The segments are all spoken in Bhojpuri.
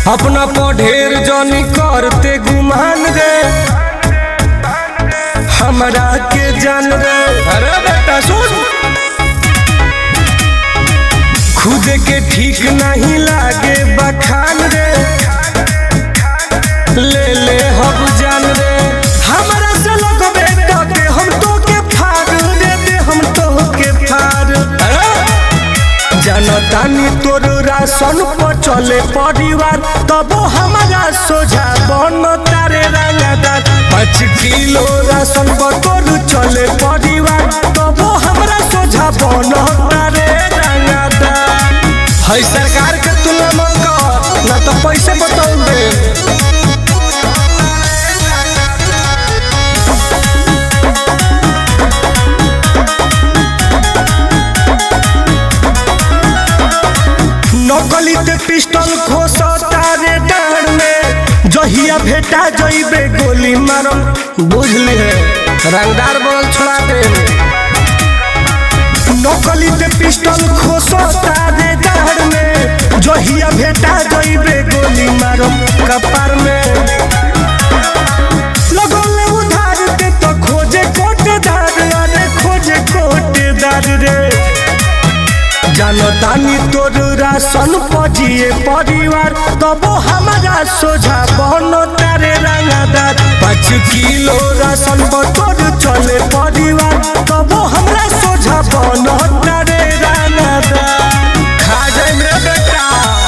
अपना पढ़ेर जनी करते गुमान रे हमरा के जान रे। अरे बेटा सुन, खुद के ठीक नहीं लागे बखान रे, ले ले हम जान रे। हमरा से लगबे के हम तो के फाड़ दे दे, हम तो के फाड़। जनतानी तोर राशन पर चले परिवार, तबो हमारा सोझा बन तारे रंगदार। 5 किलो राशन पर तोर चले परिवार, तबो हमारा सोझा बन तारे रंगदार। है सरकार के तुलना मत कर, ना तो पैसे बताऊ दे। नकली ते पिस्टल खोसता रे डांड में, जहिया भेटा जइबे गोली मारम। बुझली है रंगदार बोल छोड़ा दे। नकली ते पिस्टल खोसता रे डांड में, जहिया भेटा जइबे गोली मारम कपार में। लगले उधार ते तो खोजे कोटेदार, अरे खोजे कोटेदार रे। जनतानी तोर राशन पजिए परिवार, तबो हमारा सोझा बन तारे रंगदार। 5 किलो राशन पर तोर चले परिवार, तबो हमरा सोझा बन तारे रंगदार। खा जाए रे बेटा।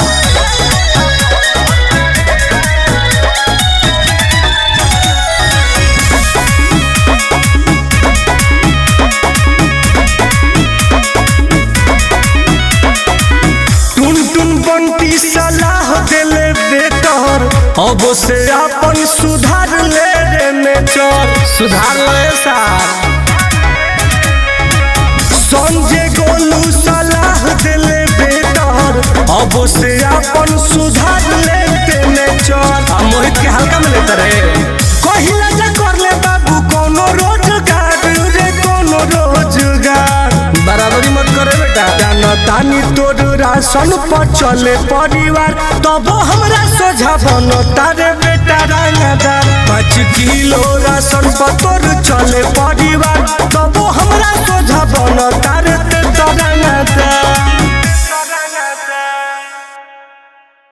बंटी सलाह देले बेटर, अब से अपन सुधार ले रे नेचर। सुधार ले सार। संजय गोलू सलाह देले बेटर, अब से अपन सुधार ले रे नेचर। हम मोहित के हल्का में लेते रहे। कहिला जा कर ले बाबू कोनो रोजगार रे, कोनो रोजगार। बराबरी मत करे बेटा। जनतानी तोर राशन पर चले परिवार, तबो हमरा सोझा बन तारे बेटा रंगदार। 5 किलो राशन पर तोर